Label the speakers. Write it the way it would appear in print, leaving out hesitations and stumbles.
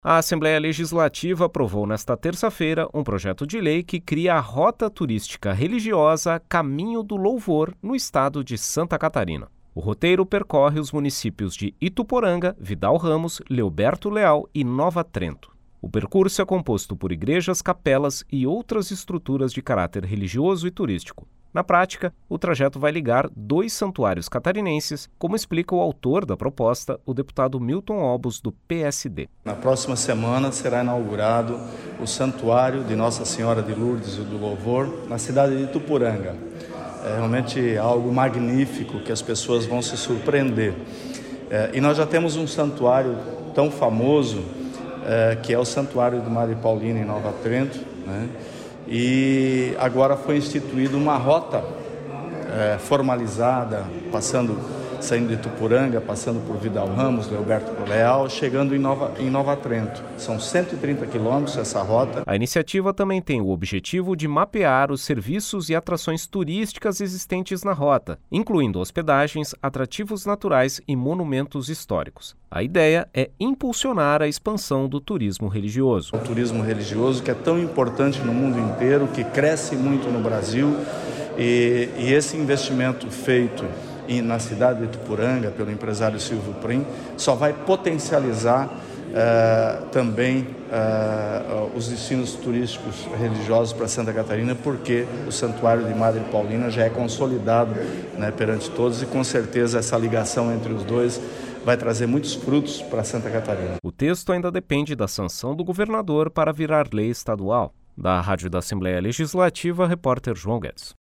Speaker 1: A Assembleia Legislativa aprovou nesta terça-feira um projeto de lei que cria a Rota Turística Religiosa Caminho do Louvor no estado de Santa Catarina. O roteiro percorre os municípios de Ituporanga, Vidal Ramos, Leoberto Leal e Nova Trento. O percurso é composto por igrejas, capelas e outras estruturas de caráter religioso e turístico. Na prática, o trajeto vai ligar 2 santuários catarinenses, como explica o autor da proposta, o deputado Milton Obos, do PSD.
Speaker 2: Na próxima semana será inaugurado o Santuário de Nossa Senhora de Lourdes e do Louvor, na cidade de Ituporanga. É realmente algo magnífico que as pessoas vão se surpreender. E nós já temos um santuário tão famoso, que é o Santuário de Madre Paulina em Nova Trento, né? E agora foi instituída uma rota formalizada, saindo de Ituporanga, passando por Vidal Ramos, Leoberto Leal, chegando em Nova Trento. São 130 quilômetros essa rota.
Speaker 1: A iniciativa também tem o objetivo de mapear os serviços e atrações turísticas existentes na rota, incluindo hospedagens, atrativos naturais e monumentos históricos. A ideia é impulsionar a expansão do turismo religioso.
Speaker 2: O turismo religioso, que é tão importante no mundo inteiro, que cresce muito no Brasil, e esse investimento feito na cidade de Ituporanga pelo empresário Silvio Prim só vai potencializar também os destinos turísticos religiosos para Santa Catarina, porque o Santuário de Madre Paulina já é consolidado, né, perante todos, e com certeza essa ligação entre os dois vai trazer muitos frutos para Santa Catarina.
Speaker 1: O texto ainda depende da sanção do governador para virar lei estadual. Da Rádio da Assembleia Legislativa, repórter João Guedes.